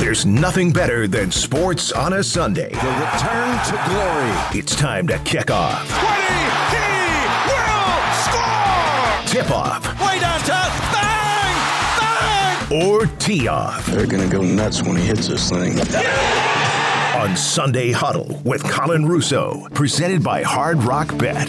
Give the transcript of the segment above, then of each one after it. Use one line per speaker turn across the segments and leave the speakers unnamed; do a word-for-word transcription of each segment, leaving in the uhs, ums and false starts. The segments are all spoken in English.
There's nothing better than sports on a Sunday.
The return to glory.
It's time to kick off.
twenty, he will score!
Tip off.
Way downtown, bang! Bang!
Or tee off.
They're going to go nuts when he hits this thing.
On Sunday Huddle with Colin Russo. Presented by Hard Rock Bet.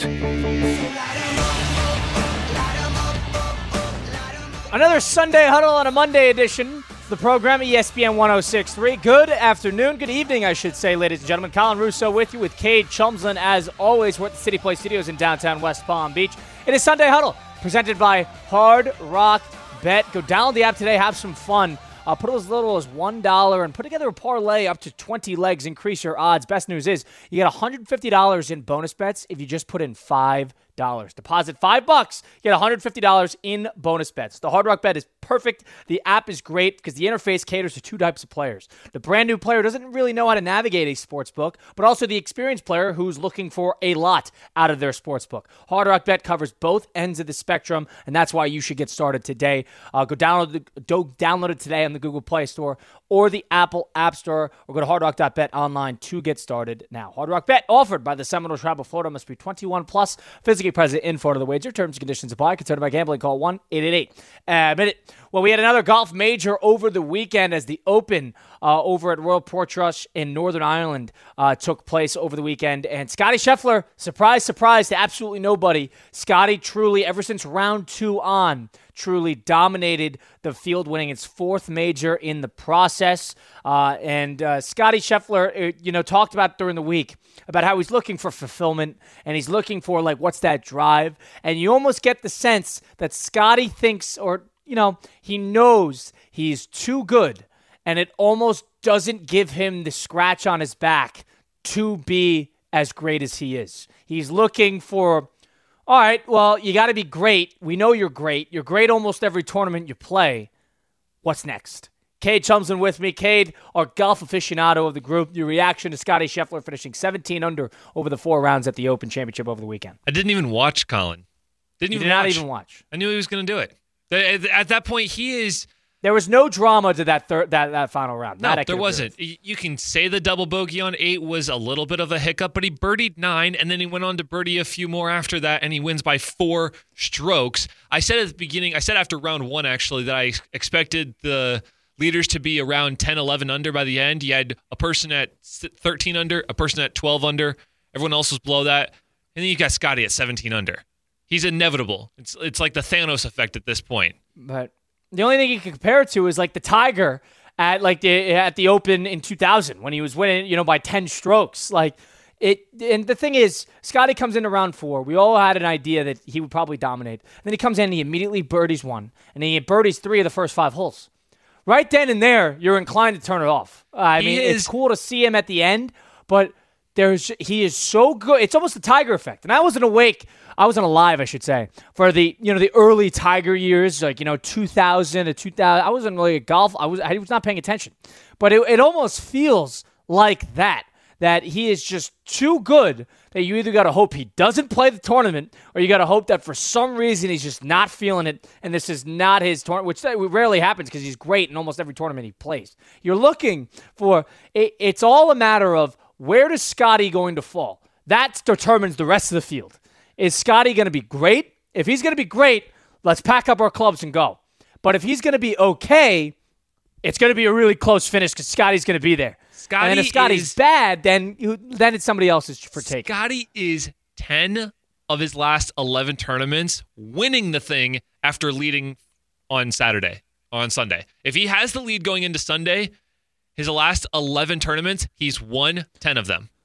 Another Sunday Huddle on a Monday edition. The program, E S P N one oh six point three. Good afternoon, good evening, I should say, ladies and gentlemen. Colin Russo with you with Cade Chumsland. As always, we're at the City Place Studios in downtown West Palm Beach. It is Sunday Huddle, presented by Hard Rock Bet. Go download the app today, have some fun. Uh, put as little as one dollar and put together a parlay up to twenty legs. Increase your odds. Best news is you get one hundred fifty dollars in bonus bets if you just put in five dollars. Deposit five bucks, get one hundred fifty dollars in bonus bets. The Hard Rock Bet is perfect. The app is great because the interface caters to two types of players. The brand new player doesn't really know how to navigate a sports book, but also the experienced player who's looking for a lot out of their sports book. Hard Rock Bet covers both ends of the spectrum, and that's why you should get started today. Uh, go download the, go download it today on the Google Play Store or the Apple App Store, or go to hard rock dot bet online to get started now. Hard Rock Bet offered by the Seminole Tribe of Florida. Must be twenty-one plus, physically present in Florida. The wager, terms and conditions apply. Concerned about gambling, call one eight eight eight admit it. Well, we had another golf major over the weekend as the Open uh, over at Royal Portrush in Northern Ireland uh, took place over the weekend. And Scottie Scheffler, surprise, surprise to absolutely nobody. Scottie truly, ever since round two on, truly dominated the field, winning its fourth major in the process. Uh, and uh, Scottie Scheffler, uh, you know, talked about during the week about how he's looking for fulfillment and he's looking for, like, what's that drive? And you almost get the sense that Scottie thinks, or, you know, he knows he's too good, and it almost doesn't give him the scratch on his back to be as great as he is. He's looking for, all right, well, you got to be great. We know you're great. You're great almost every tournament you play. What's next? Cade Chumsland with me. Cade, our golf aficionado of the group. Your reaction to Scottie Scheffler finishing seventeen under over the four rounds at the Open Championship over the weekend.
I didn't even watch Colin. Didn't
you
even
did not
watch.
even watch.
I knew he was going to do it. At that point, he is...
There was no drama to that third, that, that final round.
No,
That
there wasn't. You can say the double bogey on eight was a little bit of a hiccup, but he birdied nine, and then he went on to birdie a few more after that, and he wins by four strokes. I said at the beginning, I said after round one, actually, that I expected the leaders to be around ten, eleven under by the end. You had a person at thirteen under, a person at twelve under. Everyone else was below that. And then you got Scottie at seventeen under. He's inevitable. It's it's like the Thanos effect at this point.
But the only thing you can compare it to is like the Tiger at like the at the Open in two thousand when he was winning, you know, by ten strokes. Like it, and the thing is, Scottie comes into round four. We all had an idea that he would probably dominate. And then he comes in and he immediately birdies one, and he birdies three of the first five holes. Right then and there, you're inclined to turn it off. Uh, I
He
mean,
is-
it's cool to see him at the end, but there's he is so good. It's almost the Tiger effect. And I wasn't awake. I wasn't alive, I should say, for the you know the early Tiger years, like you know two thousand to two thousand. I wasn't really a golf. I was I was not paying attention, but it, it almost feels like that. That he is just too good that you either got to hope he doesn't play the tournament, or you got to hope that for some reason he's just not feeling it, and this is not his tournament, which rarely happens because he's great in almost every tournament he plays. You're looking for it, it's all a matter of where is Scottie going to fall. That determines the rest of the field. Is Scottie going to be great? If he's going to be great, let's pack up our clubs and go. But if he's going to be okay, it's going to be a really close finish because Scottie's going to be there.
Scottie
and if Scottie's
is,
bad, then you, then it's somebody else's for taking.
Scottie is ten of his last eleven tournaments winning the thing after leading on Saturday, on Sunday. If he has the lead going into Sunday, his last eleven tournaments, he's won ten of them.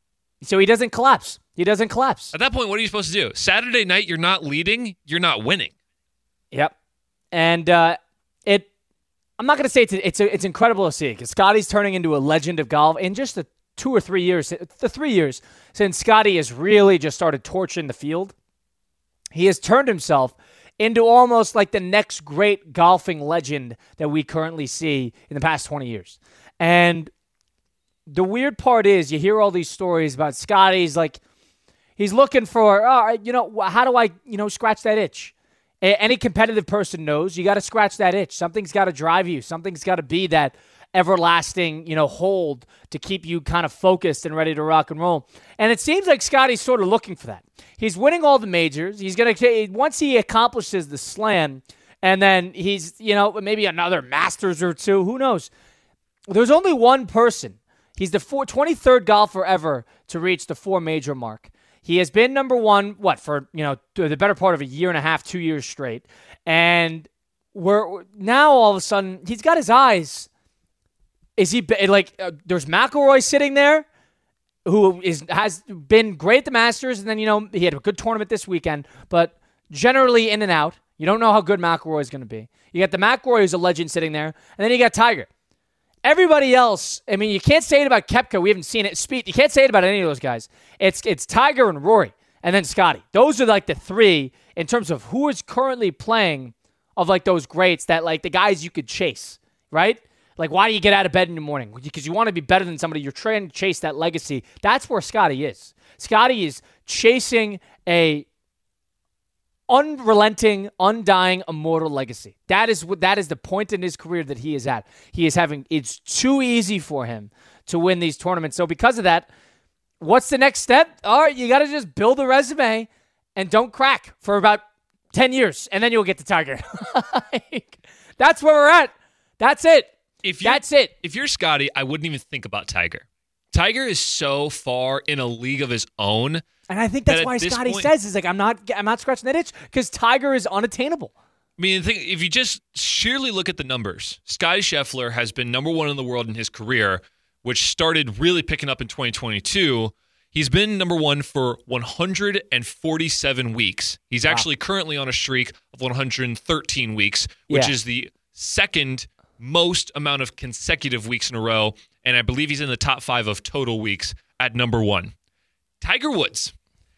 So he doesn't collapse. He doesn't collapse.
At that point, what are you supposed to do? Saturday night, you're not leading, you're not winning.
Yep. And uh, it. I'm not going to say it's it's, it's incredible to see because Scottie's turning into a legend of golf in just the two or three years, the three years since Scottie has really just started torching the field. He has turned himself into almost like the next great golfing legend that we currently see in the past twenty years. And the weird part is you hear all these stories about Scottie's like, he's looking for, all right, you know, how do I, you know, scratch that itch? A- any competitive person knows you got to scratch that itch. Something's got to drive you. Something's got to be that everlasting, you know, hold to keep you kind of focused and ready to rock and roll. And it seems like Scotty's sort of looking for that. He's winning all the majors. He's going to, once he accomplishes the slam, and then he's, you know, maybe another Masters or two, who knows? There's only one person. He's the four, twenty-third golfer ever to reach the four major mark. He has been number one, what, for, you know, the better part of a year and a half, two years straight. And we're now all of a sudden, he's got his eyes. Is he, like, uh, there's McIlroy sitting there, who is has been great at the Masters, and then, you know, he had a good tournament this weekend, but generally in and out. You don't know how good McIlroy is going to be. You got the McIlroy who's a legend sitting there, and then you got Tiger. Everybody else, I mean, you can't say it about Koepka. We haven't seen it. Speed, you can't say it about any of those guys. It's it's Tiger and Rory, and then Scotty. Those are like the three in terms of who is currently playing of like those greats that like the guys you could chase, right? Like, why do you get out of bed in the morning? Because you want to be better than somebody. You're trying to chase that legacy. That's where Scotty is. Scotty is chasing a unrelenting, undying, immortal legacy. That is what that is the point in his career that he is at. He is having it's too easy for him to win these tournaments. So because of that, what's the next step? All right, you got to just build a resume and don't crack for about ten years, and then you'll get to Tiger. Like, that's where we're at. That's it.
If
that's it.
If you're Scotty, I wouldn't even think about Tiger. Tiger is so far in a league of his own.
And I think that's
that
why Scotty
point,
says, is like, I'm not I'm not scratching that itch, because Tiger is unattainable.
I mean, think, if you just sheerly look at the numbers, Scotty Scheffler has been number one in the world in his career, which started really picking up in twenty twenty-two. He's been number one for one hundred forty-seven weeks. He's wow. actually currently on a streak of one hundred thirteen weeks, which yeah. is the second most amount of consecutive weeks in a row. And I believe he's in the top five of total weeks at number one. Tiger Woods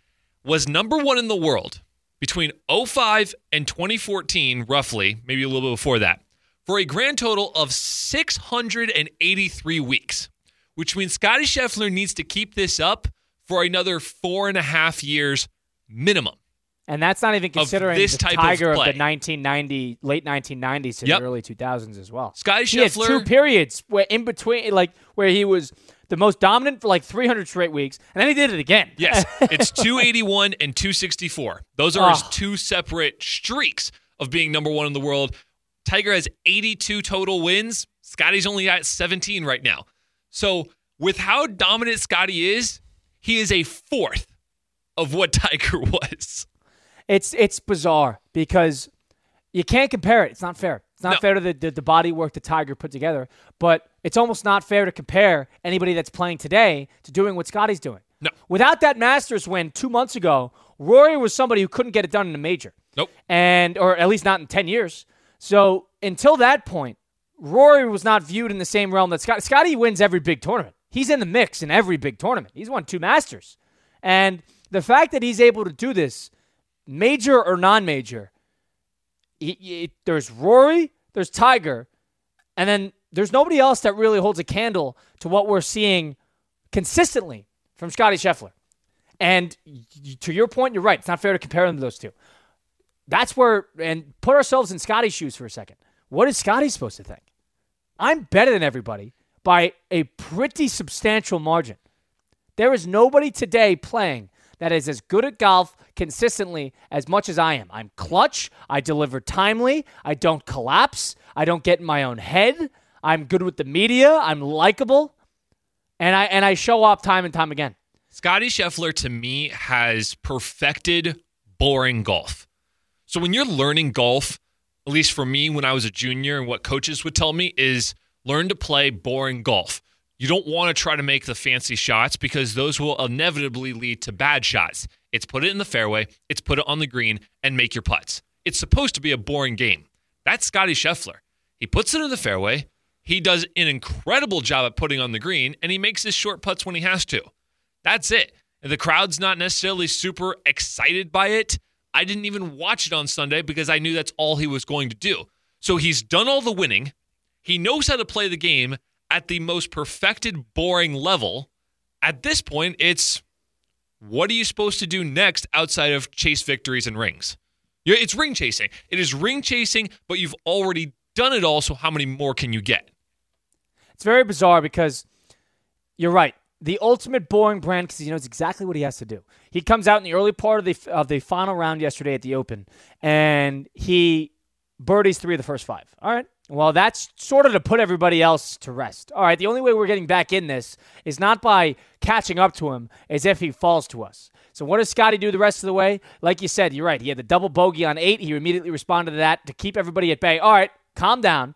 was number one in the world between oh five and twenty fourteen, roughly, maybe a little bit before that, for a grand total of six hundred eighty-three weeks, which means Scotty Scheffler needs to keep this up for another four and a half years minimum.
And that's not even considering
this
the
type
Tiger
of,
of the nineteen ninety, late nineteen nineties to
yep.
the early two thousands as well.
Scotty
he
Scheffler,
had two periods where in between, like where he was the most dominant for like three hundred straight weeks, and then he did it again.
Yes, it's two eighty-one and two sixty-four. Those are
oh.
his two separate streaks of being number one in the world. Tiger has eighty-two total wins. Scotty's only at seventeen right now. So with how dominant Scotty is, he is a fourth of what Tiger was.
It's it's bizarre because you can't compare it. It's not fair. It's not
no.
fair to the, the, the body work that Tiger put together, but it's almost not fair to compare anybody that's playing today to doing what Scotty's doing.
No.
Without that Masters win two months ago, Rory was somebody who couldn't get it done in a major.
Nope.
And or at least not in ten years. So until that point, Rory was not viewed in the same realm that Scotty. Scotty wins every big tournament. He's in the mix in every big tournament. He's won two Masters. And the fact that he's able to do this, major or non-major, he, he, there's Rory, there's Tiger, and then there's nobody else that really holds a candle to what we're seeing consistently from Scotty Scheffler. And to your point, you're right. It's not fair to compare them to those two. That's where, and put ourselves in Scotty's shoes for a second. What is Scotty supposed to think? I'm better than everybody by a pretty substantial margin. There is nobody today playing that is as good at golf consistently as much as I am. I'm clutch. I deliver timely. I don't collapse. I don't get in my own head. I'm good with the media. I'm likable. And I and I show up time and time again.
Scotty Scheffler, to me, has perfected boring golf. So when you're learning golf, at least for me when I was a junior, and what coaches would tell me is learn to play boring golf. You don't want to try to make the fancy shots because those will inevitably lead to bad shots. It's put it in the fairway, it's put it on the green, and make your putts. It's supposed to be a boring game. That's Scotty Scheffler. He puts it in the fairway, he does an incredible job at putting on the green, and he makes his short putts when he has to. That's it. And the crowd's not necessarily super excited by it. I didn't even watch it on Sunday because I knew that's all he was going to do. So he's done all the winning. He knows how to play the game at the most perfected, boring level. At this point, it's what are you supposed to do next outside of chase victories and rings? It's ring chasing. It is ring chasing, but you've already done it all, so how many more can you get?
It's very bizarre because you're right. The ultimate boring brand because he knows exactly what he has to do. He comes out in the early part of the of the final round yesterday at the Open, and he birdies three of the first five. All right. Well, that's sort of to put everybody else to rest. All right. The only way we're getting back in this is not by catching up to him, as if he falls to us. So what does Scotty do the rest of the way? Like you said, you're right. He had the double bogey on eight. He immediately responded to that to keep everybody at bay. All right, calm down.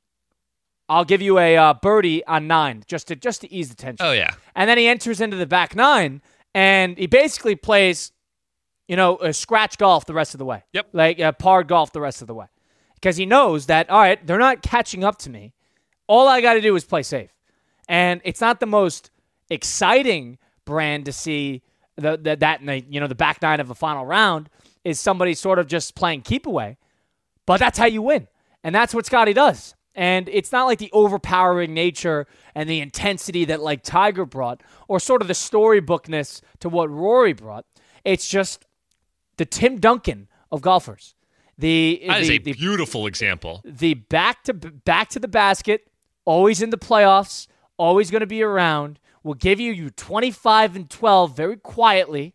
I'll give you a uh, birdie on nine just to just to ease the tension.
Oh, yeah.
And then he enters into the back nine, and he basically plays, you know, a scratch golf the rest of the way.
Yep.
Like a par golf the rest of the way. Because he knows that, all right, they're not catching up to me. All I got to do is play safe. And it's not the most exciting brand to see the, the, that in the, you know, the back nine of a final round is somebody sort of just playing keep away. But that's how you win. And that's what Scotty does. And it's not like the overpowering nature and the intensity that like Tiger brought or sort of the storybookness to what Rory brought. It's just the Tim Duncan of golfers. The,
that
the,
is a
the,
beautiful example.
The back to back to the basket, always in the playoffs, always going to be around, will give you you twenty-five and twelve very quietly,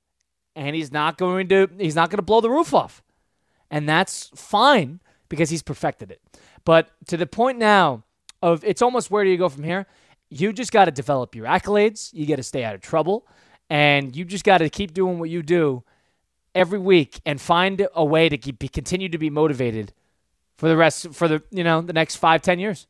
and he's not going to he's not going to blow the roof off. And that's fine because he's perfected it. But to the point now of it's almost where do you go from here? You just got to develop your accolades. You got to stay out of trouble. And you just got to keep doing what you do every week and find a way to keep continue to be motivated for the rest, for the, you know, the next five, ten years.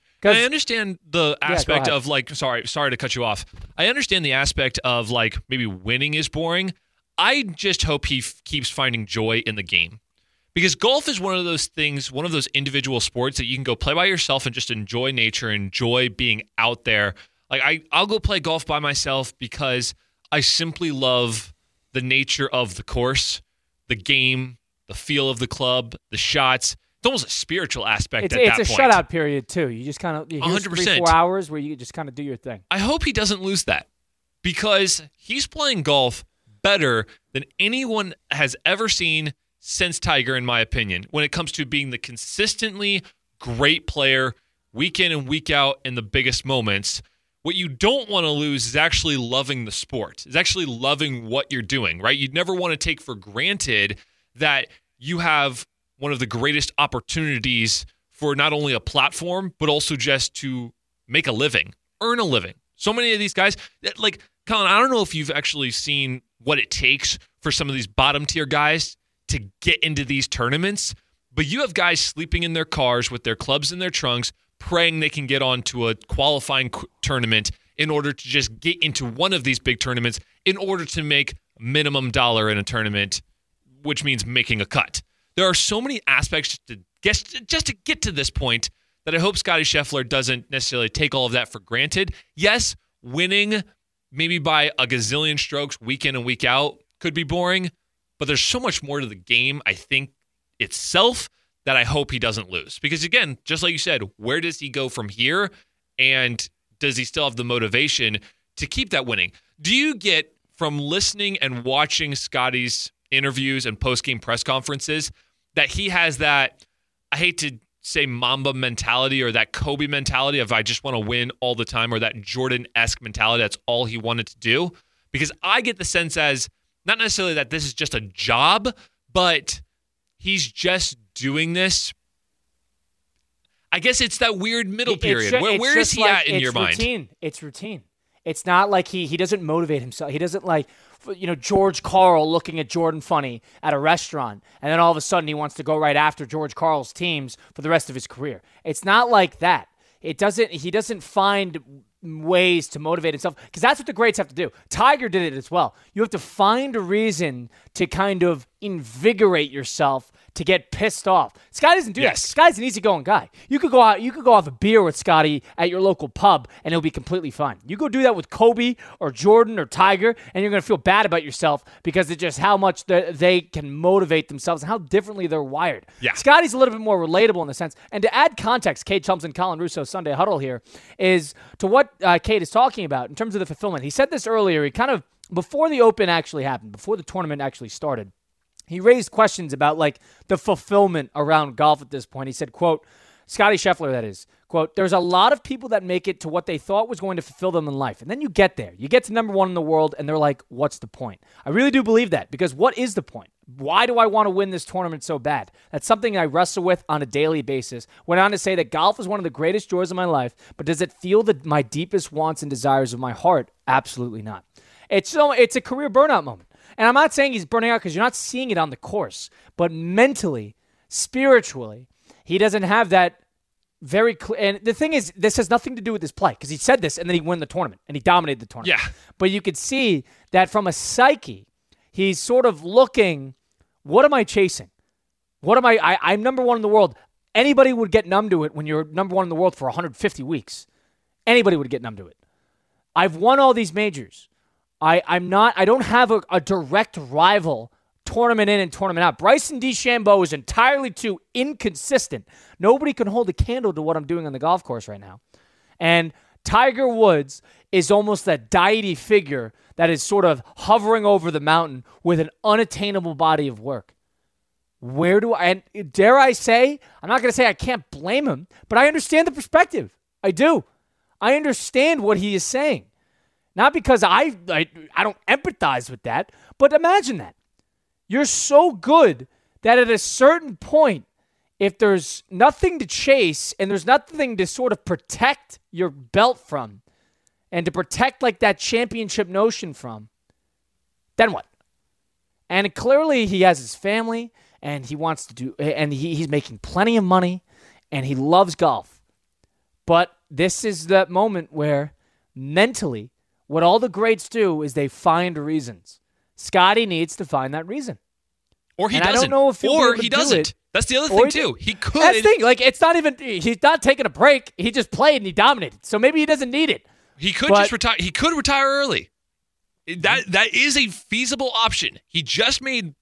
I understand the aspect
yeah,
of like, sorry, sorry to cut you off. I understand the aspect of like maybe winning is boring. I just hope he f- keeps finding joy in the game. Because golf is one of those things, one of those individual sports that you can go play by yourself and just enjoy nature, enjoy being out there. Like I, I'll go play golf by myself because I simply love the nature of the course, the game, the feel of the club, the shots. It's almost a spiritual aspect
it's,
at
it's
that point.
It's a shutout period, too. You just kind of, here's
one hundred percent.
three, four hours where you just kind of do your thing.
I hope he doesn't lose that because he's playing golf better than anyone has ever seen since Tiger, in my opinion, when it comes to being the consistently great player week in and week out in the biggest moments. What you don't want to lose is actually loving the sport, is actually loving what you're doing, right? You'd never want to take for granted that you have one of the greatest opportunities for not only a platform, but also just to make a living, earn a living. So many of these guys, like, Colin, I don't know if you've actually seen what it takes for some of these bottom tier guys to get into these tournaments, but you have guys sleeping in their cars with their clubs in their trunks, praying they can get onto a qualifying qu- tournament in order to just get into one of these big tournaments in order to make minimum dollar in a tournament, which means making a cut. There are so many aspects to guess, just to get to this point that I hope Scotty Scheffler doesn't necessarily take all of that for granted. Yes, winning maybe by a gazillion strokes week in and week out could be boring, but there's so much more to the game, I think, itself that I hope he doesn't lose. Because again, just like you said, where does he go from here? And does he still have the motivation to keep that winning? Do you get from listening and watching Scotty's interviews and post-game press conferences that he has that, I hate to say Mamba mentality or that Kobe mentality of I just want to win all the time, or that Jordan-esque mentality, that's all he wanted to do? Because I get the sense as, not necessarily that this is just a job, but he's just doing this. I guess it's that weird middle
It's
period.
ju-
where
it's
where is
just
he
like-
at in
it's
your mind?
routine. It's routine. It's not like he he doesn't motivate himself. He doesn't like, you know, George Karl looking at Jordan funny at a restaurant, and then all of a sudden he wants to go right after George Karl's teams for the rest of his career. It's not like that. It doesn't. He doesn't find ways to motivate himself, because that's what the greats have to do. Tiger did it as well. You have to find a reason to kind of invigorate yourself to get pissed off. Scotty doesn't do
Yes.
that. Scotty's an easygoing guy. You could go out, you could go have a beer with Scotty at your local pub, and it'll be completely fine. You go do that with Kobe or Jordan or Tiger, and you're going to feel bad about yourself because it's just how much the, they can motivate themselves and how differently they're wired.
Yeah.
Scotty's a little bit more relatable in the sense. And to add context, Cade Thompson, Colin Russo, Sunday Huddle here, is to what uh, Cade is talking about in terms of the fulfillment. He said this earlier. He kind of, before the Open actually happened, before the tournament actually started, he raised questions about like the fulfillment around golf at this point. He said, quote, Scotty Scheffler, that is, quote, there's a lot of people that make it to what they thought was going to fulfill them in life. And then you get there. You get to number one in the world, and they're like, what's the point? I really do believe that, because what is the point? Why do I want to win this tournament so bad? That's something I wrestle with on a daily basis. Went on to say that golf is one of the greatest joys of my life, but does it feel the, my deepest wants and desires of my heart? Absolutely not. It's so it's a career burnout moment. And I'm not saying he's burning out because you're not seeing it on the course, but mentally, spiritually, he doesn't have that very clear. And the thing is, this has nothing to do with his play, because he said this and then he won the tournament and he dominated the tournament.
Yeah.
But you could see that from a psyche, he's sort of looking, what am I chasing? What am I, I? I'm number one in the world. Anybody would get numb to it when you're number one in the world for one hundred fifty weeks. Anybody would get numb to it. I've won all these majors. I, I'm not, I don't have a, a direct rival tournament in and tournament out. Bryson DeChambeau is entirely too inconsistent. Nobody can hold a candle to what I'm doing on the golf course right now. And Tiger Woods is almost that deity figure that is sort of hovering over the mountain with an unattainable body of work. Where do I, and dare I say, I'm not going to say I can't blame him, but I understand the perspective. I do. I understand what he is saying. Not because I, I I don't empathize with that, but imagine that. You're so good that at a certain point, if there's nothing to chase and there's nothing to sort of protect your belt from and to protect like that championship notion from, then what? And clearly he has his family and he wants to do, and he, he's making plenty of money and he loves golf. But this is that moment where mentally, what all the greats do is they find reasons. Scotty needs to find that reason.
Or he
and
doesn't.
I don't know if he'll
or
be able
he
to
doesn't.
Do it.
That's the other
Or
thing,
he,
too. He could.
That's the thing. Like, it's not even, he's not taking a break. He just played and he dominated. So maybe he doesn't need it.
He could
but,
just retire. He could retire early. That That is a feasible option. He just made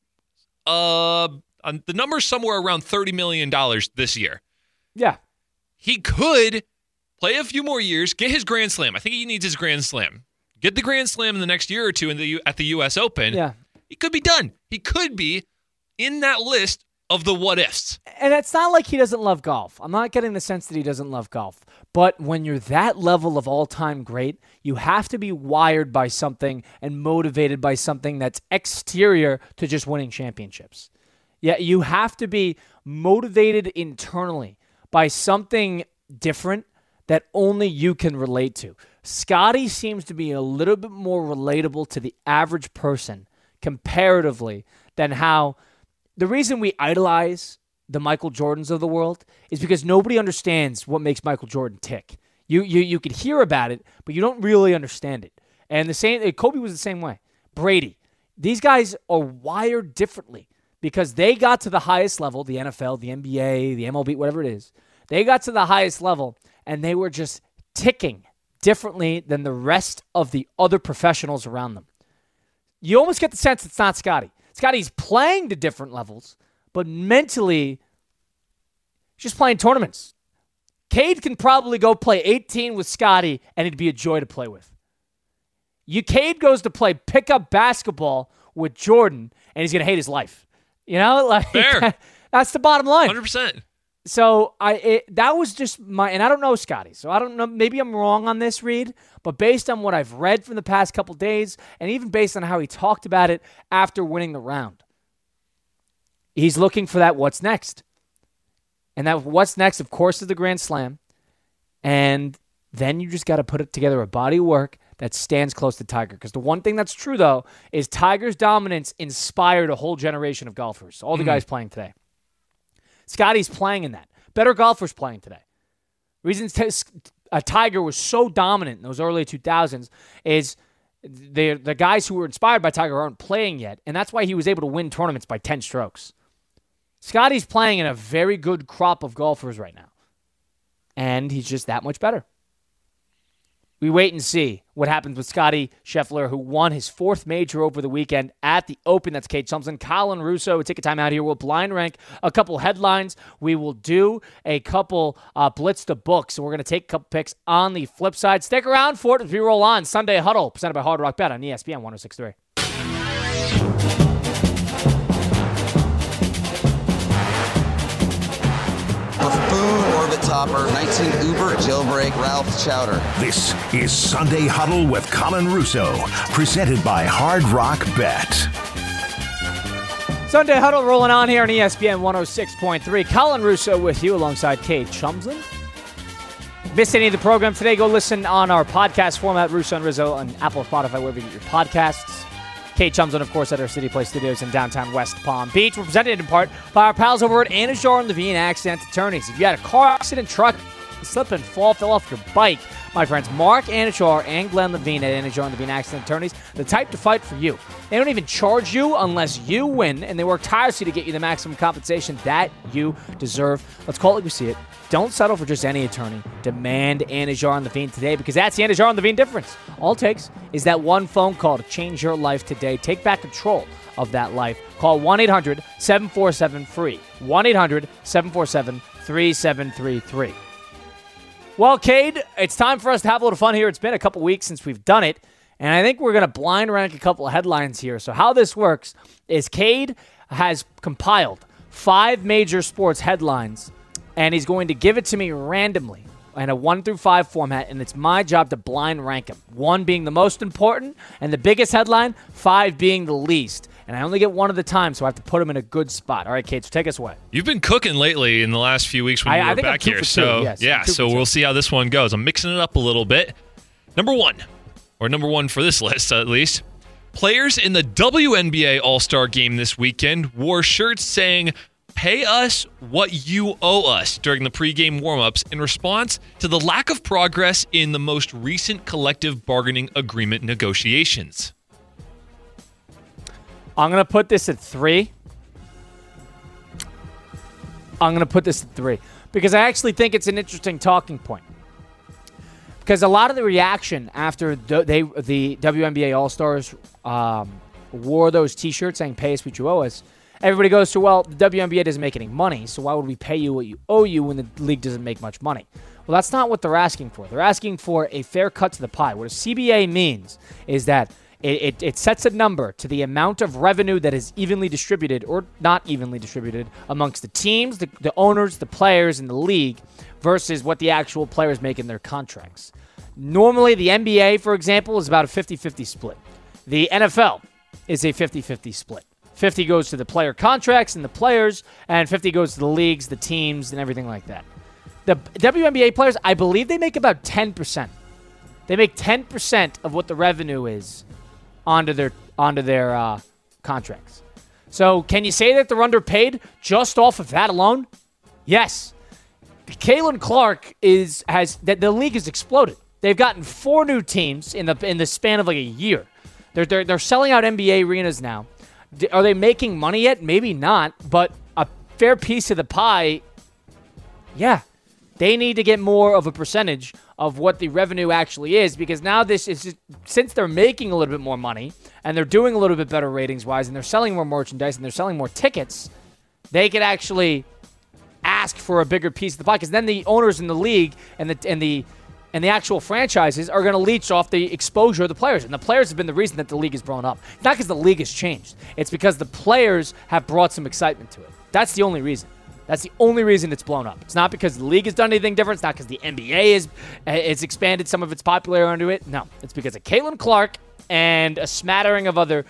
uh the number somewhere around thirty million dollars this year.
Yeah.
He could play a few more years, get his Grand Slam. I think he needs his Grand Slam. Get the Grand Slam in the next year or two in the at the U S Open.
Yeah.
He could be done. He could be in that list of the what-ifs.
And it's not like he doesn't love golf. I'm not getting the sense that he doesn't love golf. But when you're that level of all-time great, you have to be wired by something and motivated by something that's exterior to just winning championships. Yeah, you have to be motivated internally by something different that only you can relate to. Scotty seems to be a little bit more relatable to the average person comparatively than how the reason we idolize the Michael Jordans of the world is because nobody understands what makes Michael Jordan tick. You you you could hear about it, but you don't really understand it. And the same, Kobe was the same way. Brady. These guys are wired differently because they got to the highest level, the N F L, the N B A, the M L B, whatever it is. They got to the highest level, and they were just ticking differently than the rest of the other professionals around them. You almost get the sense it's not Scotty. Scotty's playing to different levels, but mentally, he's just playing tournaments. Cade can probably go play eighteen with Scotty, and it'd be a joy to play with. You Cade goes to play pickup basketball with Jordan, and he's going to hate his life. You know? like
Fair.
That's the bottom line.
one hundred percent.
So I it, that was just my, and I don't know Scotty, so I don't know, maybe I'm wrong on this, Reed, but based on what I've read from the past couple days, and even based on how he talked about it after winning the round, he's looking for that what's next. And that what's next, of course, is the Grand Slam, and then you just got to put it together a body of work that stands close to Tiger. Because the one thing that's true, though, is Tiger's dominance inspired a whole generation of golfers, all the mm. guys playing today. Scotty's playing in that. Better golfers playing today. Reason t- uh, Tiger was so dominant in those early two thousands is the the guys who were inspired by Tiger aren't playing yet, and that's why he was able to win tournaments by ten strokes. Scotty's playing in a very good crop of golfers right now, and he's just that much better. We wait and see what happens with Scotty Scheffler, who won his fourth major over the weekend at the Open. That's Kate Thompson. Colin Russo, we'll take a time out here. We'll blind rank a couple headlines. We will do a couple uh, Blitz the Book. So we're going to take a couple picks on the flip side. Stick around for it as we roll on. Sunday Huddle, presented by Hard Rock Bet on E S P N one oh six point three.
Buffoon, Orbit Hopper, nineteen Uber, Jailbreak, Ralph Chowder.
This is Sunday Huddle with Colin Russo, presented by Hard Rock Bet.
Sunday Huddle rolling on here on E S P N one oh six point three. Colin Russo with you alongside Cade Chumsland. Missed any of the program today, go listen on our podcast format, Russo and Rizzo on Apple, Spotify, wherever you get your podcasts. Cade Chumsland, of course, at our City Place Studios in downtown West Palm Beach. We're presented in part by our pals over at Anajar and Levine Accident Attorneys. If you had a car accident, truck, slip and fall, fell off your bike, my friends Mark Anajar and Glenn Levine at Anajar and Levine Accident Attorneys, the type to fight for you. They don't even charge you unless you win, and they work tirelessly to get you the maximum compensation that you deserve. Let's call it like we see it. Don't settle for just any attorney. Demand Anajar and Levine today, because that's the Anajar and Levine difference. All it takes is that one phone call to change your life today. Take back control of that life. Call one eight hundred seven four seven free. one eight hundred seven four seven three seven three three. Well, Cade, it's time for us to have a little fun here. It's been a couple weeks since we've done it, and I think we're going to blind rank a couple of headlines here. So how this works is Cade has compiled five major sports headlines, and he's going to give it to me randomly in a one through five format, and it's my job to blind rank them. One being the most important and the biggest headline, five being the least. And I only get one at a time, so I have to put them in a good spot. All right, Kate, so take us away.
You've been cooking lately in the last few weeks when
I,
you
I
were
think
back
I'm two
here.
for
So,
two. Yes,
yeah, so we'll see how this one goes. I'm mixing it up a little bit. Number one, or number one for this list at least, players in the W N B A All-Star Game this weekend wore shirts saying, "Pay us what you owe us," during the pregame warm-ups in response to the lack of progress in the most recent collective bargaining agreement negotiations.
I'm going to put this at three. I'm going to put this at three because I actually think it's an interesting talking point. Because a lot of the reaction after the, they, the W N B A All-Stars um, wore those T-shirts saying, "Pay us what you owe us," everybody goes to, well, the W N B A doesn't make any money, so why would we pay you what you owe you when the league doesn't make much money? Well, that's not what they're asking for. They're asking for a fair cut to the pie. What a C B A means is that It, it, it sets a number to the amount of revenue that is evenly distributed or not evenly distributed amongst the teams, the, the owners, the players, and the league versus what the actual players make in their contracts. Normally, the N B A, for example, is about a fifty-fifty split. The N F L is a fifty-fifty split. fifty goes to the player contracts and the players, and fifty goes to the leagues, the teams, and everything like that. The W N B A players, I believe they make about ten percent. They make ten percent of what the revenue is onto their onto their uh, contracts. So can you say that they're underpaid just off of that alone? Yes. Caitlin Clark is has that the league has exploded. They've gotten four new teams in the in the span of like a year. They're they're, they're selling out N B A arenas now. Are they making money yet? Maybe not, but a fair piece of the pie. Yeah. They need to get more of a percentage of what the revenue actually is, because now this is just, since they're making a little bit more money and they're doing a little bit better ratings-wise and they're selling more merchandise and they're selling more tickets, they could actually ask for a bigger piece of the pie, because then the owners in the league and the and the and the actual franchises are going to leech off the exposure of the players. And the players have been the reason that the league has grown up. It's not because the league has changed. It's because the players have brought some excitement to it. That's the only reason. That's the only reason it's blown up. It's not because the league has done anything different. It's not because the N B A has it's expanded some of its popularity into it. No, it's because of Caitlin Clark and a smattering of other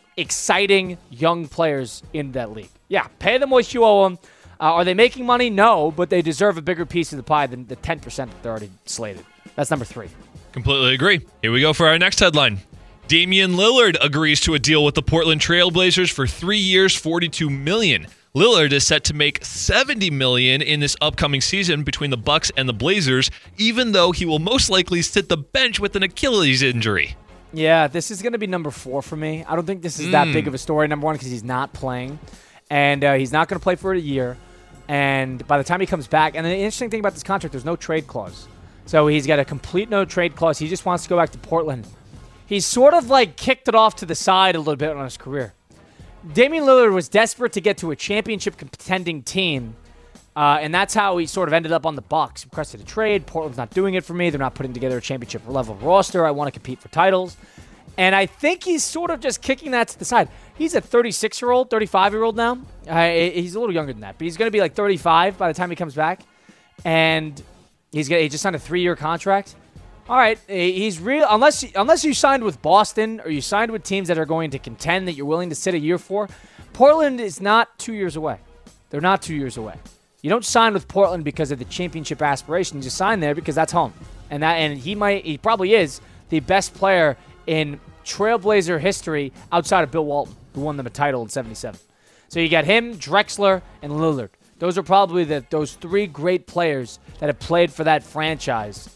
exciting young players in that league. Yeah, pay them what you owe them. Uh, are they making money? No, but they deserve a bigger piece of the pie than the ten percent that they're already slated. That's number three.
Completely agree. Here we go for our next headline. Damian Lillard agrees to a deal with the Portland Trail Blazers for three years, forty-two million dollars. Lillard is set to make seventy million dollars in this upcoming season between the Bucks and the Blazers, even though he will most likely sit the bench with an Achilles injury.
Yeah, this is going to be number four for me. I don't think this is mm. that big of a story, number one, because he's not playing, and uh, he's not going to play for a year, and by the time he comes back, and the interesting thing about this contract, there's no trade clause. So he's got a complete no trade clause. He just wants to go back to Portland. He's sort of like kicked it off to the side a little bit on his career. Damian Lillard was desperate to get to a championship contending team, uh, and that's how he sort of ended up on the Bucks. Requested a trade. Portland's not doing it for me. They're not putting together a championship level roster. I want to compete for titles. And I think he's sort of just kicking that to the side. He's a thirty-six-year-old, thirty-five-year-old now. Uh, he's a little younger than that, but he's going to be like thirty-five by the time he comes back. and he's got, he just signed a three-year contract. All right, he's real unless unless you signed with Boston or you signed with teams that are going to contend that you're willing to sit a year for. Portland is not two years away. They're not two years away. You don't sign with Portland because of the championship aspirations. You sign there because that's home, and that and he might he probably is the best player in Trailblazer history outside of Bill Walton, who won them a title in seventy-seven. So you got him, Drexler, and Lillard. Those are probably the those three great players that have played for that franchise.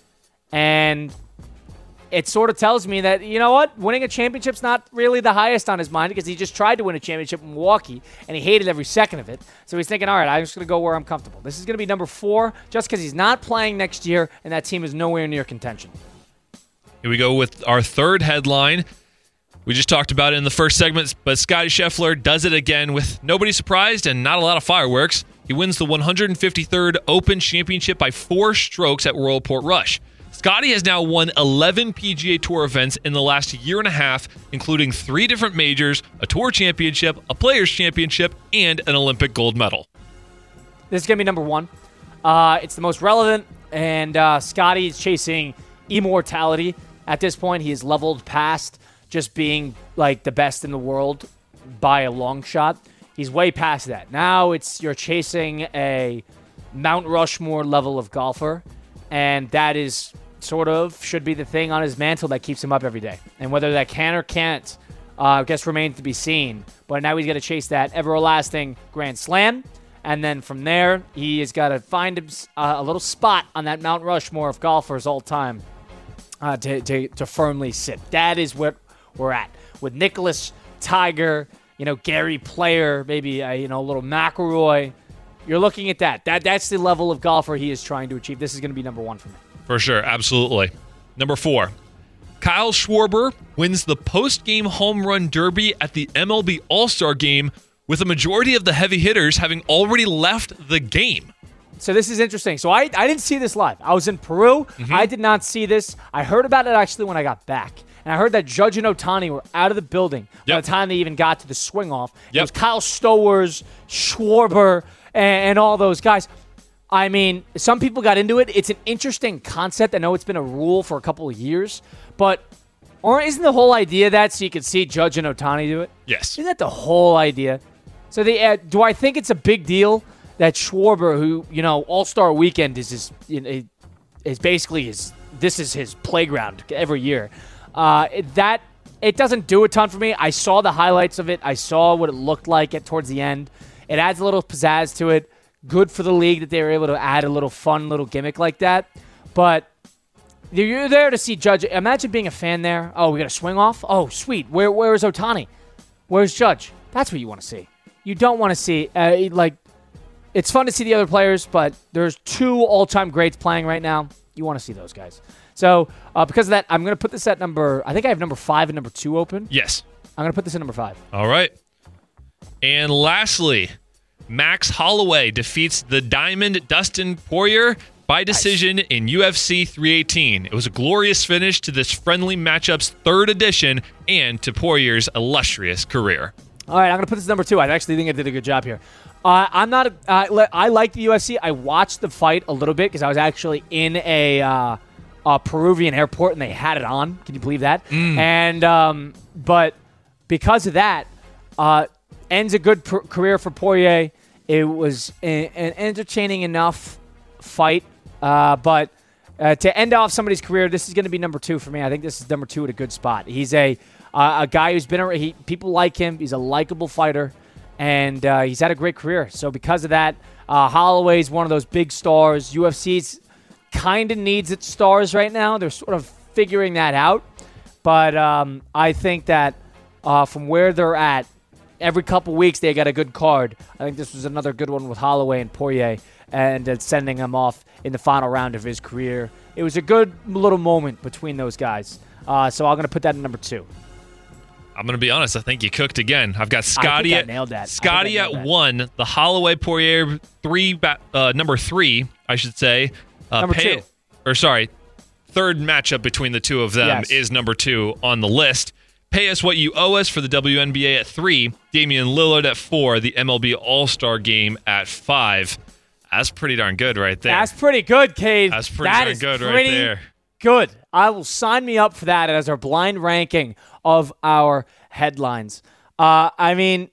And it sort of tells me that, you know what, winning a championship's not really the highest on his mind because he just tried to win a championship in Milwaukee, and he hated every second of it. So he's thinking, all right, I'm just going to go where I'm comfortable. This is going to be number four just because he's not playing next year, and that team is nowhere near contention.
Here we go with our third headline. We just talked about it in the first segment, but Scottie Scheffler does it again with nobody surprised and not a lot of fireworks. He wins the one hundred fifty-third Open Championship by four strokes at Royal Portrush. Scottie has now won eleven P G A Tour events in the last year and a half, including three different majors, a Tour Championship, a Players Championship, and an Olympic gold medal.
This is going to be number one. Uh, it's the most relevant, and uh, Scottie is chasing immortality. At this point, he is leveled past just being like the best in the world by a long shot. He's way past that. Now it's you're chasing a Mount Rushmore level of golfer, and that is sort of should be the thing on his mantle that keeps him up every day. And whether that can or can't, uh, I guess remains to be seen. But now he's got to chase that everlasting Grand Slam, and then from there, he has got to find uh, a little spot on that Mount Rushmore of golfers all time uh, to, to to firmly sit. That is what we're at with Nicholas, Tiger, you know, Gary Player, maybe uh, you know a little McIlroy. You're looking at that. That that's the level of golfer he is trying to achieve. This is going to be number one for me.
For sure, absolutely. Number four, Kyle Schwarber wins the post-game home run derby at the M L B All-Star Game with a majority of the heavy hitters having already left the game.
So this is interesting. So I, I didn't see this live. I was in Peru. Mm-hmm. I did not see this. I heard about it actually when I got back. And I heard that Judge and Ohtani were out of the building yep. by the time they even got to the swing-off. Yep. It was Kyle Stowers, Schwarber, and, and all those guys. I mean, some people got into it. It's an interesting concept. I know it's been a rule for a couple of years. But or isn't the whole idea that so you could see Judge and Ohtani do it?
Yes.
Isn't that the whole idea? So the, uh, do I think it's a big deal that Schwarber, who, you know, All-Star Weekend is his, you know, is basically his, this is his playground every year. Uh, that it doesn't do a ton for me. I saw the highlights of it. I saw what it looked like at towards the end. It adds a little pizzazz to it. Good for the league that they were able to add a little fun little gimmick like that. But you're there to see Judge. Imagine being a fan there. Oh, we got a swing off? Oh, sweet. Where Where is Ohtani? Where's Judge? That's what you want to see. You don't want to see, uh, like, it's fun to see the other players, but there's two all-time greats playing right now. You want to see those guys. So, uh, because of that, I'm going to put this at number, I think I have number five and number two open.
Yes.
I'm going to put this at number five.
All right. And lastly, Max Holloway defeats the Diamond Dustin Poirier by decision nice. in U F C three eighteen. It was a glorious finish to this friendly matchup's third edition and to Poirier's illustrious career.
All right, I'm going to put this at number two. I actually think I did a good job here. Uh, I'm not. A, uh, I like the U F C. I watched the fight a little bit because I was actually in a, uh, a Peruvian airport and they had it on. Can you believe that? Mm. And um, but because of that, uh, ends a good pr- career for Poirier. It was a, an entertaining enough fight, uh, but uh, to end off somebody's career, this is going to be number two for me. I think this is number two at a good spot. He's a uh, a guy who's been around. He, people like him. He's a likable fighter. And uh, he's had a great career. So because of that, uh, Holloway's one of those big stars. U F C's kind of needs its stars right now. They're sort of figuring that out. But um, I think that uh, from where they're at, every couple weeks they got a good card. I think this was another good one with Holloway and Poirier and uh, sending him off in the final round of his career. It was a good little moment between those guys. Uh, so I'm going to put that in number two.
I'm going to be honest. I think you cooked again. I've got Scottie at,
nailed that.
Scottie at that. one. The Holloway Poirier three, uh, number three, I should say. Uh,
number
pay,
two.
Or sorry, third matchup between the two of them yes. is number two on the list. Pay Us What You Owe Us for the W N B A at three. Damian Lillard at four. The M L B All-Star Game at five. That's pretty darn good right there.
That's pretty good, Cade.
That's pretty
that
darn
is
good
pretty
right there.
Good. I will sign me up for that as our blind ranking of our headlines. Uh, I mean,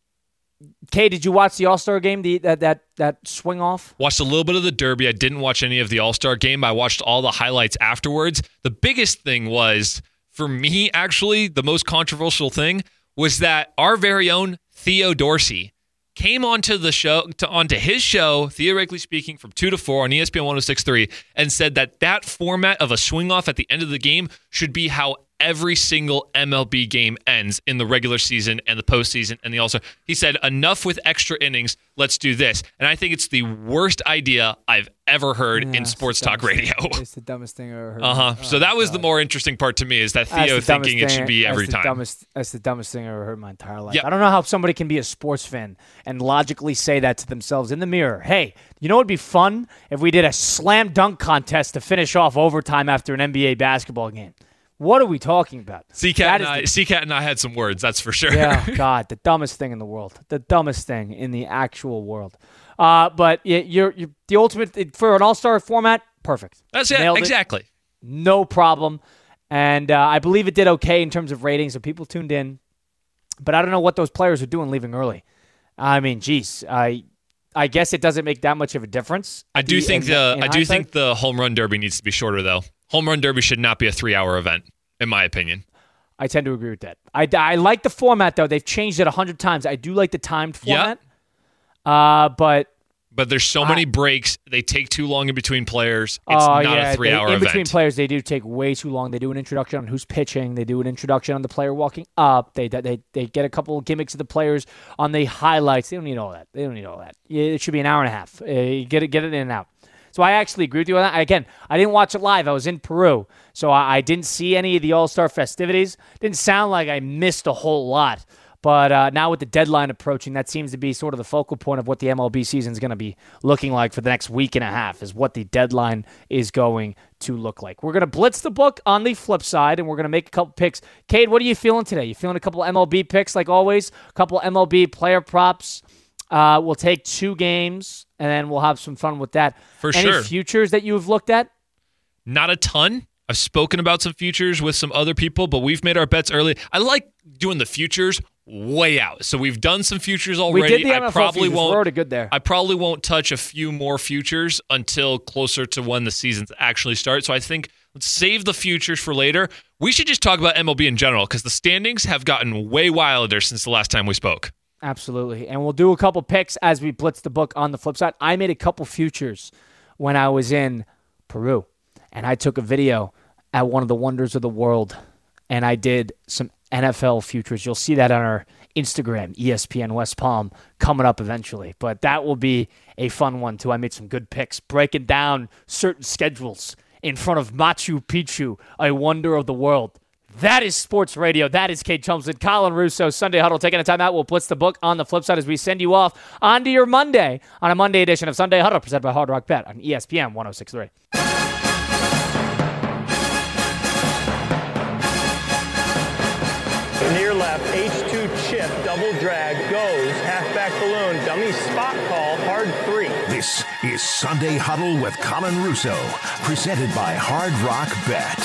Cade, did you watch the All-Star game, the, that, that, that swing off?
Watched a little bit of the Derby. I didn't watch any of the All-Star game. I watched all the highlights afterwards. The biggest thing was, for me, actually, the most controversial thing was that our very own Theo Dorsey came onto the show, to, onto his show, theoretically speaking, from two to four on E S P N one oh six point three, and said that that format of a swing-off at the end of the game should be how every single M L B game ends in the regular season and the postseason and the All-Star. He said, enough with extra innings. Let's do this. And I think it's the worst idea I've ever heard
yeah,
in sports talk radio.
Thing. It's the dumbest thing I've ever heard.
Uh-huh.
Oh,
so that was
God.
the more interesting part to me, is that Theo thinking it should be every
that's the
time.
Dumbest, that's the dumbest thing I've ever heard in my entire life.
Yep.
I don't know how somebody can be a sports fan and logically say that to themselves in the mirror. Hey, you know what would be fun if we did a slam dunk contest to finish off overtime after an N B A basketball game? What are we talking about?
C-Cat and, I, the, C-Cat and I had some words, that's for sure.
Yeah, God, the dumbest thing in the world. The dumbest thing in the actual world. Uh, but you're, you're the ultimate, for an all-star format, perfect.
That's it,
Nailed
exactly.
It. No problem. And uh, I believe it did okay in terms of ratings, so people tuned in. But I don't know what those players are doing leaving early. I mean, geez, I I guess it doesn't make that much of a difference.
I do
the,
think
in,
the
in
I do
hindsight.
think the home run derby needs to be shorter, though. Home run derby should not be a three-hour event, in my opinion.
I tend to agree with that. I, I like the format, though. They've changed it a hundred times. I do like the timed format.
Yep.
Uh, but
but there's so
I,
many breaks. They take too long in between players. It's
uh,
not
yeah,
a three-hour
they, in
event.
between players, they do take way too long. They do an introduction on who's pitching. They do an introduction on the player walking up. They they they get a couple of gimmicks of the players on the highlights. They don't need all that. They don't need all that. It should be an hour and a half. Uh, you get it, get it in and out. So I actually agree with you on that. Again, I didn't watch it live. I was in Peru, so I, I didn't see any of the All-Star festivities. Didn't sound like I missed a whole lot. But uh, now with the deadline approaching, that seems to be sort of the focal point of what the M L B season is going to be looking like for the next week and a half, is what the deadline is going to look like. We're going to blitz the book on the flip side, and we're going to make a couple picks. Cade, what are you feeling today? You feeling a couple M L B picks like always? A couple M L B player props. Uh, we'll take two games, and then we'll have some fun with that.
For
Any
sure.
futures that you've looked at?
Not a ton. I've spoken about some futures with some other people, but we've made our bets early. I like doing the futures way out. So we've done some futures already.
We did the N F L
I probably
futures.
won't.
We're already good there.
I probably won't touch a few more futures until closer to when the seasons actually start. So I think let's save the futures for later. We should just talk about M L B in general, because the standings have gotten way wilder since the last time we spoke.
Absolutely. And we'll do a couple picks as we blitz the book on the flip side. I made a couple futures when I was in Peru, and I took a video at one of the wonders of the world, and I did some N F L futures. You'll see that on our Instagram, E S P N West Palm, coming up eventually. But that will be a fun one, too. I made some good picks, breaking down certain schedules in front of Machu Picchu, a wonder of the world. That is sports radio. That is Cade Chumsland, Colin Russo, Sunday Huddle, taking a time out. We'll blitz the book on the flip side as we send you off onto your Monday on a Monday edition of Sunday Huddle, presented by Hard Rock Bet on E S P N one oh six point three.
Near left, H two chip, double drag, goes, halfback balloon, dummy spot call, hard three.
This is Sunday Huddle with Colin Russo, presented by Hard Rock Bet.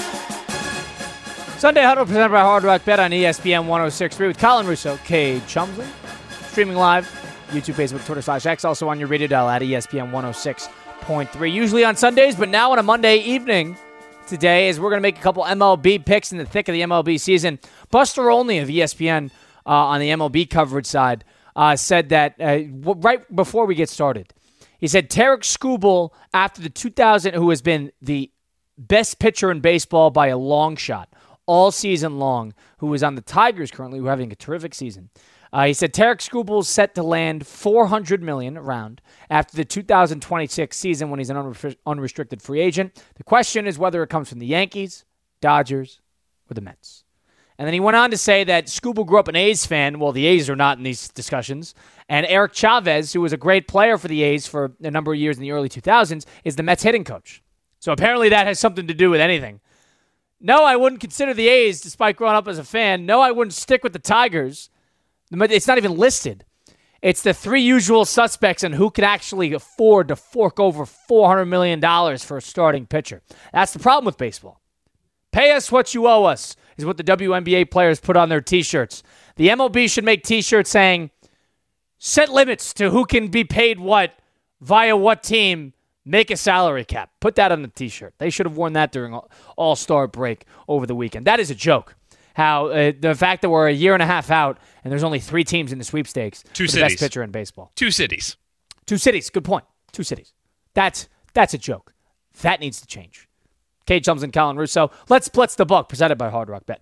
Sunday Huddle presented by Hard Rock Bet on E S P N one oh six point three with Colin Russo, Cade Chumsland. Streaming live, YouTube, Facebook, Twitter, slash X. Also on your radio dial at E S P N one oh six point three. Usually on Sundays, but now on a Monday evening today, as we're going to make a couple M L B picks in the thick of the M L B season. Buster Olney of E S P N uh, on the M L B coverage side uh, said that uh, w- right before we get started, he said Tarik Skubal, after the two thousand, who has been the best pitcher in baseball by a long shot all season long, who is on the Tigers currently, who are having a terrific season. Uh, he said Tarik Skubal is set to land four hundred million dollars around after the two thousand twenty-six season when he's an unre- unrestricted free agent. The question is whether it comes from the Yankees, Dodgers, or the Mets. And then he went on to say that Skubal grew up an A's fan. Well, the A's are not in these discussions. And Eric Chavez, who was a great player for the A's for a number of years in the early two thousands, is the Mets hitting coach. So apparently that has something to do with anything. No, I wouldn't consider the A's, despite growing up as a fan. No, I wouldn't stick with the Tigers. It's not even listed. It's the three usual suspects and who could actually afford to fork over four hundred million dollars for a starting pitcher. That's the problem with baseball. Pay us what you owe us is what the W N B A players put on their T-shirts. The M L B should make T-shirts saying, set limits to who can be paid what via what team, make a salary cap. Put that on the T-shirt. They should have worn that during All-Star break over the weekend. That is a joke. How uh, the fact that we're a year and a half out and there's only three teams in the sweepstakes
Two
for
cities.
the best pitcher in baseball.
Two cities.
Two cities. Good point. Two cities. That's that's a joke. That needs to change. Cade Chums and Colin Russo. Let's Splits the Book, presented by Hard Rock Bet.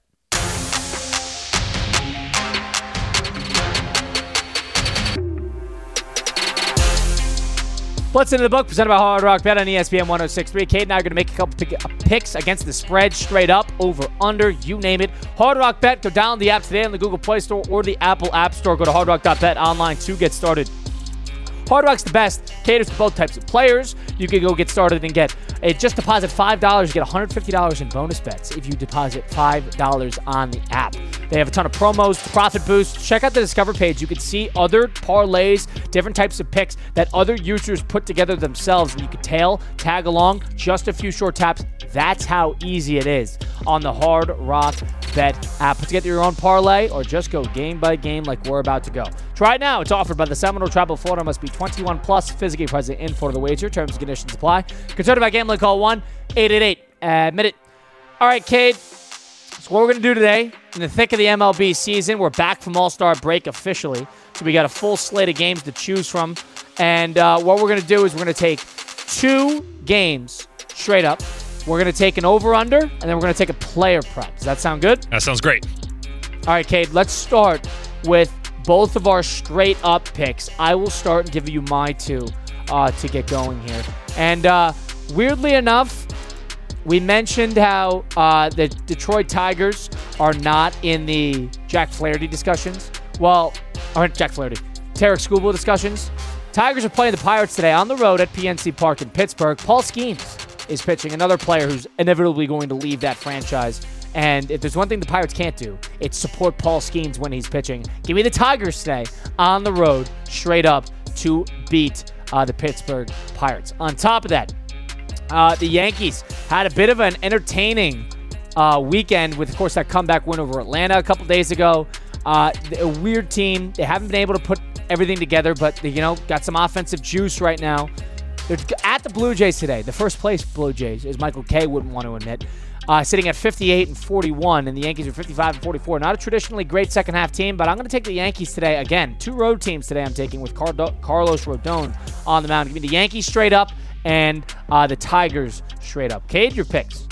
Splits into the Book, presented by Hard Rock Bet on E S P N one oh six point three. Cade and I are going to make a couple pick, picks against the spread, straight up, over, under, you name it. Hard Rock Bet, go download the app today on the Google Play Store or the Apple App Store. Go to hard rock dot bet online to get started. Hard Rock's the best, caters to both types of players. You can go get started and get, a, just deposit five dollars, you get one hundred fifty dollars in bonus bets if you deposit five dollars on the app. They have a ton of promos, profit boosts. Check out the Discover page. You can see other parlays, different types of picks that other users put together themselves, and you can tail, tag along, just a few short taps. That's how easy it is on the Hard Rock Bet app. Put together your own parlay or just go game by game like we're about to go. Try it now. It's offered by the Seminole Tribe of Florida. Must be twenty-one plus, physically present in Florida. Wager. Terms and conditions apply. Concerned about gambling? Call one eight eight eight admit it. All right, Cade. So what we're going to do today, in the thick of the M L B season, we're back from All-Star break officially. So we got a full slate of games to choose from. And uh, what we're going to do is we're going to take two games straight up. We're going to take an over-under, and then we're going to take a player prop. Does that sound good?
That sounds great.
All right, Cade, let's start with both of our straight-up picks. I will start and give you my two uh, to get going here. And uh, weirdly enough, we mentioned how uh, the Detroit Tigers are not in the Jack Flaherty discussions. Well, or Jack Flaherty, Tarek Skubal discussions. Tigers are playing the Pirates today on the road at P N C Park in Pittsburgh. Paul Skeens is pitching, another player who's inevitably going to leave that franchise. And if there's one thing the Pirates can't do, it's support Paul Skeens when he's pitching. Give me the Tigers today on the road, straight up, to beat uh, the Pittsburgh Pirates. On top of that, uh, the Yankees had a bit of an entertaining uh, weekend with, of course, that comeback win over Atlanta a couple days ago. Uh, a weird team. They haven't been able to put everything together, but, they, you know, got some offensive juice right now. They're at the Blue Jays today. The first place Blue Jays, as Michael Kay wouldn't want to admit, uh, sitting at fifty-eight and forty-one, and the Yankees are fifty-five and forty-four. Not a traditionally great second half team, but I'm going to take the Yankees today. Again, two road teams today I'm taking with Car- Carlos Rodon on the mound. Give me the Yankees straight up and uh, the Tigers straight up. Cade, your picks.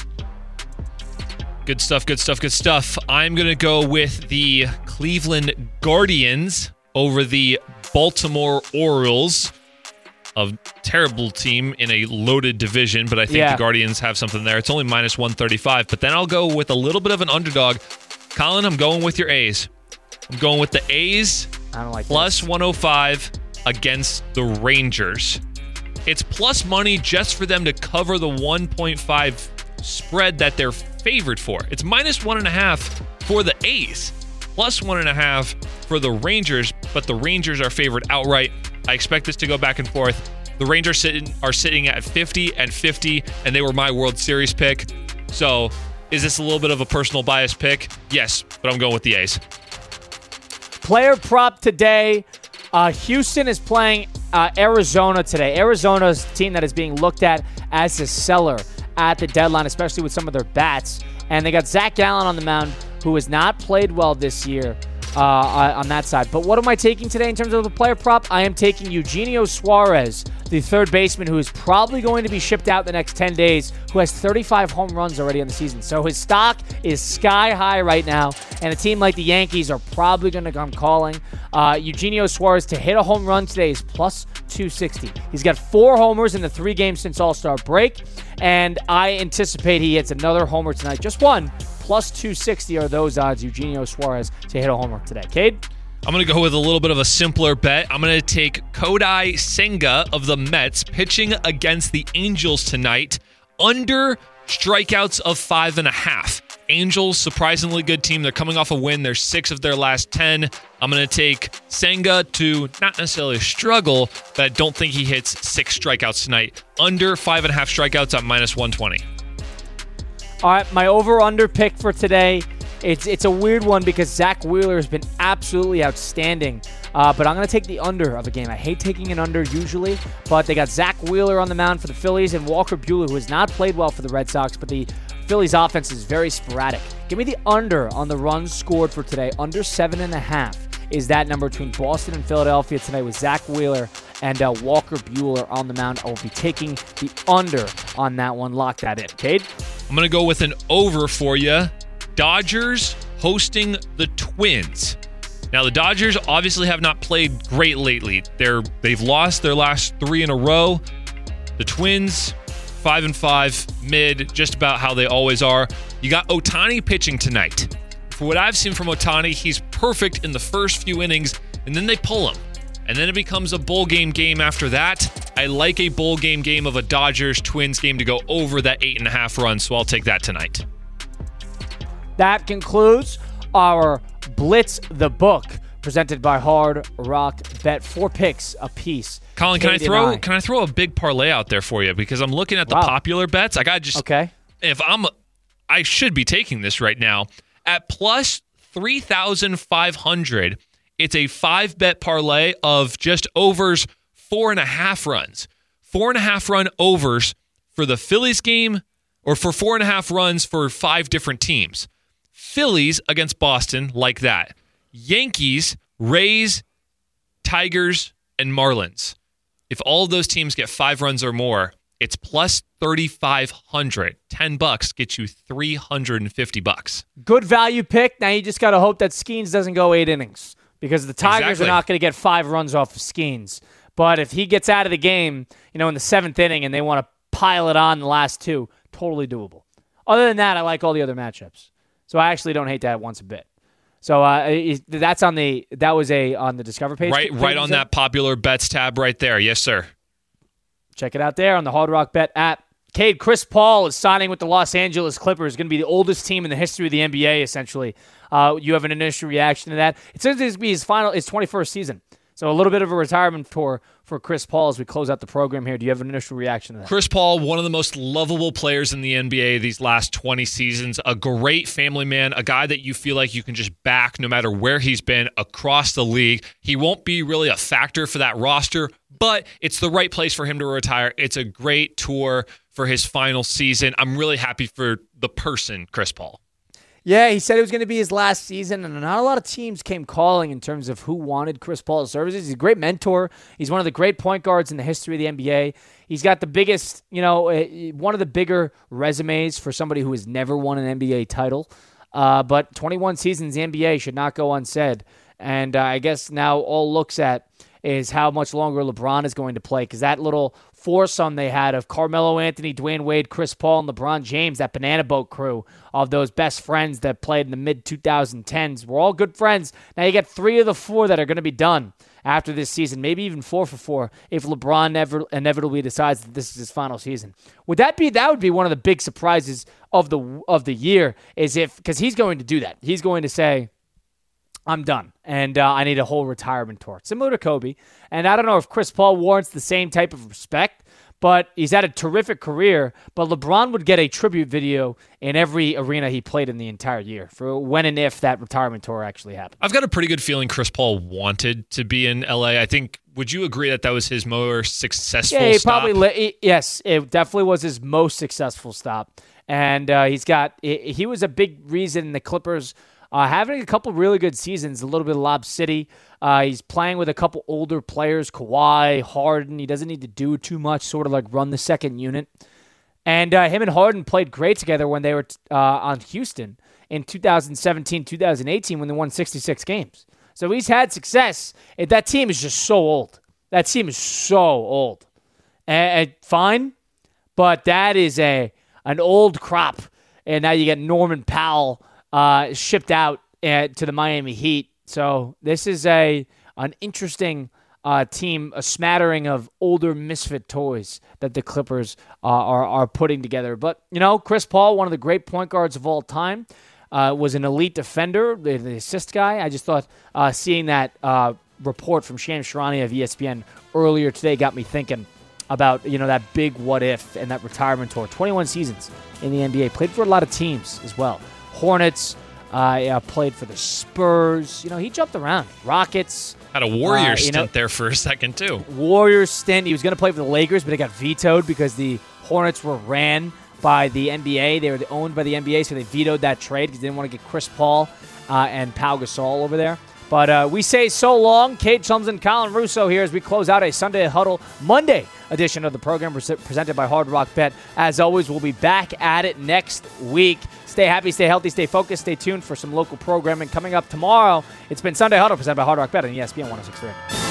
Good stuff, good stuff, good stuff. I'm going to go with the Cleveland Guardians over the Baltimore Orioles. A terrible team in a loaded division, but I think
yeah.
the Guardians have something there. It's only minus one thirty-five, but then I'll go with a little bit of an underdog. Colin, I'm going with your A's. I'm going with the A's
I don't like
plus
this.
one oh five against the Rangers. It's plus money just for them to cover the one point five spread that they're favored for. It's minus one and a half for the A's, plus one and a half for the Rangers, but the Rangers are favored outright. I expect this to go back and forth. The Rangers sitting, are sitting at fifty and fifty, and they were my World Series pick. So is this a little bit of a personal bias pick? Yes, but I'm going with the A's.
Player prop today. Uh, Houston is playing uh, Arizona today. Arizona's a team that is being looked at as a seller at the deadline, especially with some of their bats. And they got Zach Gallen on the mound, who has not played well this year. Uh, on that side. But what am I taking today in terms of the player prop? I am taking Eugenio Suarez, the third baseman who is probably going to be shipped out the next ten days, who has thirty-five home runs already in the season. So his stock is sky high right now, and a team like the Yankees are probably going to come calling. Uh, Eugenio Suarez to hit a home run today is plus two sixty. He's got four homers in the three games since All-Star break, and I anticipate he hits another homer tonight. Just one. Plus two sixty are those odds, Eugenio Suarez to hit a homer today. Cade?
I'm going to go with a little bit of a simpler bet. I'm going to take Kodai Senga of the Mets pitching against the Angels tonight under strikeouts of five and a half. Angels, surprisingly good team. They're coming off a win. They're six of their last ten. I'm going to take Senga to not necessarily struggle, but I don't think he hits six strikeouts tonight. Under five and a half strikeouts at minus one twenty.
All right, my over-under pick for today, it's it's a weird one because Zach Wheeler has been absolutely outstanding, uh, but I'm going to take the under of a game. I hate taking an under usually, but they got Zach Wheeler on the mound for the Phillies and Walker Buehler, who has not played well for the Red Sox, but the Phillies offense is very sporadic. Give me the under on the runs scored for today. Under seven and a half is that number between Boston and Philadelphia tonight with Zach Wheeler and uh, Walker Buehler on the mound. I will be taking the under on that one. Lock that in. Cade?
I'm going to go with an over for you. Dodgers hosting the Twins. Now, the Dodgers obviously have not played great lately. They're, they've lost their last three in a row. The Twins, five and five, mid, just about how they always are. You got Ohtani pitching tonight. For what I've seen from Ohtani, he's perfect in the first few innings, and then they pull him. And then it becomes a bowl game game after that. I like a bowl game game of a Dodgers-Twins game to go over that eight and a half run, so I'll take that tonight.
That concludes our Blitz the Book, presented by Hard Rock Bet. Four picks a piece.
Colin, can I
Kate
throw
and I.
can I throw a big parlay out there for you? Because I'm looking at the
Wow.
popular bets. I got to just
Okay.
if I'm I should be taking this right now at plus three thousand five hundred. It's a five bet parlay of just overs four and a half runs. Four and a half run overs for the Phillies game, or for four and a half runs for five different teams. Phillies against Boston, like that. Yankees, Rays, Tigers, and Marlins. If all of those teams get five runs or more, it's plus thirty-five hundred. ten bucks gets you three hundred fifty bucks.
Good value pick. Now you just got to hope that Skeens doesn't go eight innings because the Tigers
Exactly.
are not going to get five runs off of Skeens. But if he gets out of the game, you know, in the seventh inning and they want to pile it on the last two, totally doable. Other than that, I like all the other matchups. So I actually don't hate that once a bit. So uh, that's on the that was a on the Discover page.
Right, right on that popular bets tab right there. Yes, sir.
Check it out there on the Hard Rock Bet app. Cade, Chris Paul is signing with the Los Angeles Clippers. Going to be the oldest team in the history of the N B A, essentially. Uh, you have an initial reaction to that. It says this to be his final, his twenty-first season. So a little bit of a retirement tour for Chris Paul as we close out the program here. Do you have an initial reaction to that?
Chris Paul, one of the most lovable players in the N B A these last twenty seasons. A great family man, a guy that you feel like you can just back no matter where he's been across the league. He won't be really a factor for that roster, but it's the right place for him to retire. It's a great tour for his final season. I'm really happy for the person, Chris Paul.
Yeah, he said it was going to be his last season, and not a lot of teams came calling in terms of who wanted Chris Paul's services. He's a great mentor. He's one of the great point guards in the history of the N B A. He's got the biggest, you know, one of the bigger resumes for somebody who has never won an N B A title. Uh, but twenty-one seasons in the N B A should not go unsaid. And uh, I guess now all looks at is how much longer LeBron is going to play, because that little foursome they had of Carmelo Anthony, Dwayne Wade, Chris Paul, and LeBron James, that banana boat crew of those best friends that played in the mid twenty tens, were all good friends. Now you get three of the four that are going to be done after this season, maybe even four for four if LeBron never inevitably decides that this is his final season. Would that be that would be one of the big surprises of the of the year, is if, because he's going to do that. He's going to say, I'm done, and uh, I need a whole retirement tour, similar to Kobe. And I don't know if Chris Paul warrants the same type of respect, but he's had a terrific career. But LeBron would get a tribute video in every arena he played in the entire year for when and if that retirement tour actually happened.
I've got a pretty good feeling Chris Paul wanted to be in L A. I think, would you agree that that was his more successful
Yeah, he
stop?
probably li- he- yes, it definitely was his most successful stop. And uh, he's got he, he was a big reason the Clippers Uh, having a couple really good seasons, a little bit of Lob City. Uh, he's playing with a couple older players, Kawhi, Harden. He doesn't need to do too much, sort of like run the second unit. And uh, him and Harden played great together when they were uh, on Houston in two thousand seventeen, two thousand eighteen when they won sixty-six games. So he's had success. And that team is just so old. That team is so old. And, and fine, but that is a an old crop. And now you get Norman Powell Uh, shipped out uh, to the Miami Heat. So this is a an interesting uh, team, a smattering of older misfit toys that the Clippers uh, are are putting together. But, you know, Chris Paul, one of the great point guards of all time, uh, was an elite defender, the, the assist guy. I just thought uh, seeing that uh, report from Shams Charania of E S P N earlier today got me thinking about, you know, that big what if and that retirement tour. twenty-one seasons in the N B A. Played for a lot of teams as well. Hornets, uh, yeah, played for the Spurs. You know, he jumped around. Rockets.
Had a Warrior
uh,
stint
know,
there for a second, too.
Warriors stint. He was going to play for the Lakers, but it got vetoed because the Hornets were ran by the N B A. They were owned by the N B A, so they vetoed that trade because they didn't want to get Chris Paul uh, and Pau Gasol over there. But uh, we say so long. Cade Chumsland, Colin Russo here as we close out a Sunday Huddle Monday edition of the program presented by Hard Rock Bet. As always, we'll be back at it next week. Stay happy, stay healthy, stay focused, stay tuned for some local programming coming up tomorrow. It's been Sunday Huddle presented by Hard Rock Bet on E S P N one oh six point three.